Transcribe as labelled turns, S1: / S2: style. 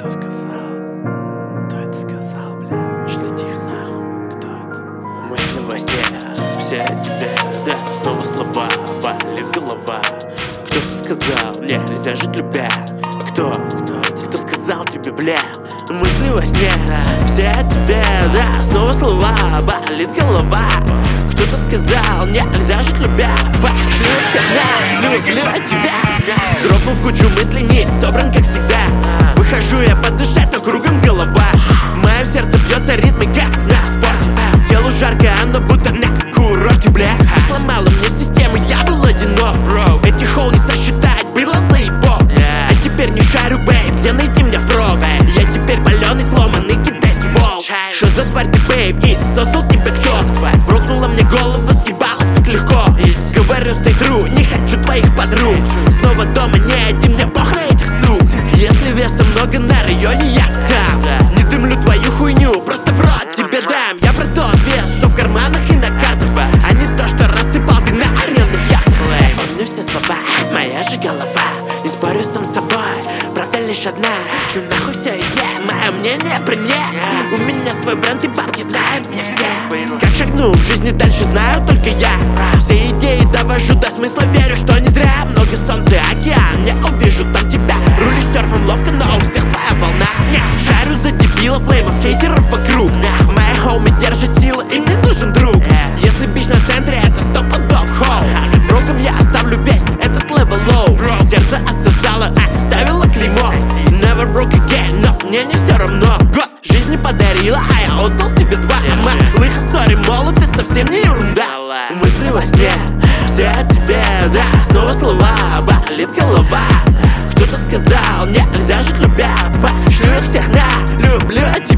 S1: Кто сказал? Кто это сказал, бля? Шлите их нахуй, кто это?
S2: Мысли во сне, все о тебе, да, снова слова, болит голова. Кто-то сказал, нельзя жить любя. Кто сказал тебе, бля? Мысли во сне, все о тебе, да, снова слова, болит голова. Кто-то сказал, нельзя жить любя. Пошлю всех на, люблю тебя. Дропнул в кучу мыслей, не собран как всегда. Выхожу я подышать, но кругом голова. В моем сердце бьется ритм, как на спорте. Телу жарко, оно будто на курорте, бля. Ты сломала мне систему, я был одинок, бро. Эти хоу не сосчитать, было заебок. А теперь не шарю, бейб, где найти меня впрок? Я теперь паленый, сломанный китайский волк. Что за тварь ты, бейб, и создал тебя кто? Брокнула мне голову, съебалась так легко. Говорю, stay true, не хочу твоих подруг. Снова дома не один, мне пох на этих сук. Если веса много на районе, я там. Не дымлю твою хуйню, просто в рот тебе дам. Я про тот вес, что в карманах и на картах, а не то, что рассыпал ты на арендных яхтах. Помню все слова, моя же голова. Не спорю сам с собой, правда лишь одна. Шлю нахуй все из дня, мое мнение при мне. У меня свой бренд и бабки знают меня все. Как шагну в жизни дальше, знаю только я. Все идеи довожу до смысла, верю, что не зря. Много солнца и океан, я увижу там тебя. Рулишь серфом ловко, но у всех своя волна. Шарю за дебилов, флеймов, хейтеров вокруг. Мои хоуми держат силы, и мне нужен друг. Если бич на центре, это 100 пудов хоу. Броком я оставлю весь этот level low. Сердце отсосало, ставила клеймо. Never broke again, но мне не все равно. Год жизни подарила, а я отдал тебе два. Лыха, сори, молод, ты совсем не ерунда. Мысли во сне, все о тебе, да, снова слова, болит голова. Кто-то сказал, нельзя жить любя. Пошлю их всех на, люблю тебя.